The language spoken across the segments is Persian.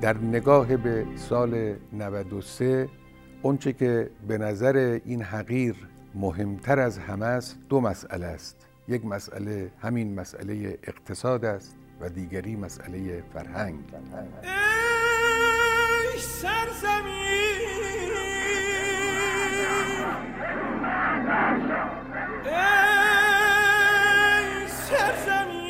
در نگاه به سال 93 اونچه که به نظر این حقیر مهمتر از همه است دو مسئله است. یک مسئله همین مسئله اقتصاد است و دیگری مسئله فرهنگ. ای سرزمین ای سرزمین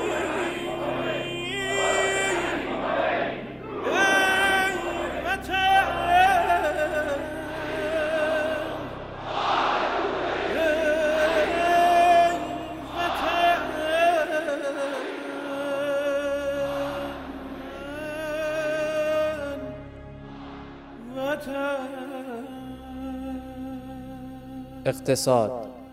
اقتصاد.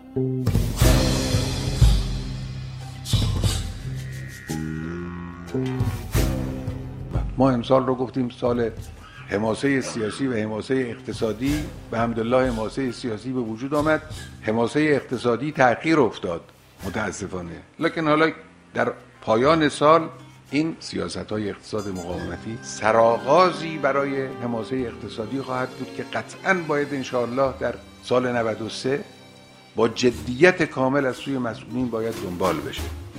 ما امسال رو گفتیم سال حماسه سیاسی و حماسه اقتصادی. به حمدالله حماسه سیاسی به وجود آمد، حماسه اقتصادی تأخیر افتاد متاسفانه. لکن حالا در پایان سال این سیاست‌های اقتصاد مقاومتی سرآغازی برای حماسه اقتصادی خواهد بود که قطعاً باید انشاءالله در سال 93 با جدیت کامل از سوی مسئولین باید دنبال بشه.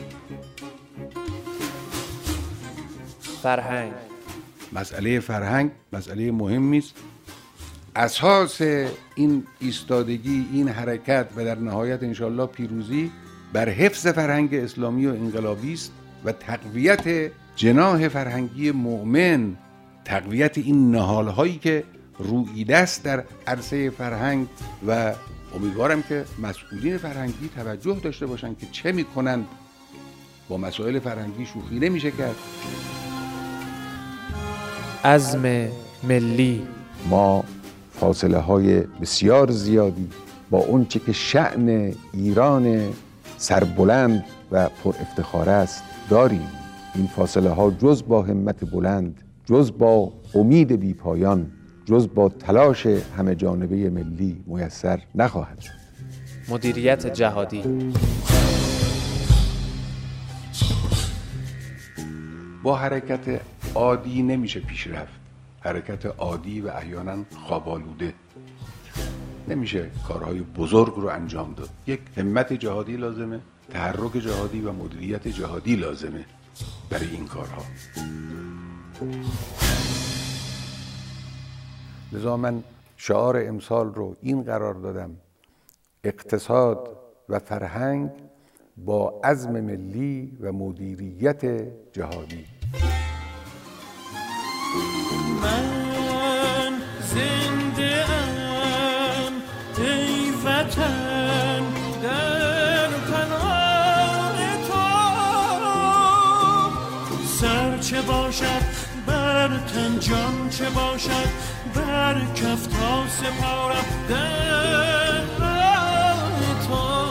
فرهنگ. مسئله فرهنگ مسئله مهمی است. اساس این ایستادگی، این حرکت و در نهایت انشاءالله پیروزی بر حفظ فرهنگ اسلامی و انقلابی است و تقویت جناح فرهنگی مؤمن، تقویت این نهال‌هایی که روییده است در عرصه فرهنگ و امیدوارم که مسئولین فرهنگی توجه داشته باشند که چه میکنند. با مسائل فرهنگی شوخی نمیشه کرد. عزم ملی. ما فاصله های بسیار زیادی با اون چه که شأن ایران سربلند و پر افتخار است داریم. این فاصله ها جز با همت بلند، جز با امید بی پایان، جز با تلاش همه جانبه ملی میسر نخواهد شد. مدیریت جهادی. با حرکت عادی نمیشه پیش رفت. حرکت عادی و احیانا خواب‌آلوده نمیشه کارهای بزرگ رو انجام داد. یک همت جهادی لازمه، تحرک جهادی و مدیریت جهادی لازمه برای این کارها. لذا من شعار امسال رو این قرار دادم: اقتصاد و فرهنگ با عزم ملی و مدیریت جهادی. من زنده ام ای وطن در پناه تو، سر چه باشد بر تن، جان چه باشد بر کف، تا سپارم در راه تو.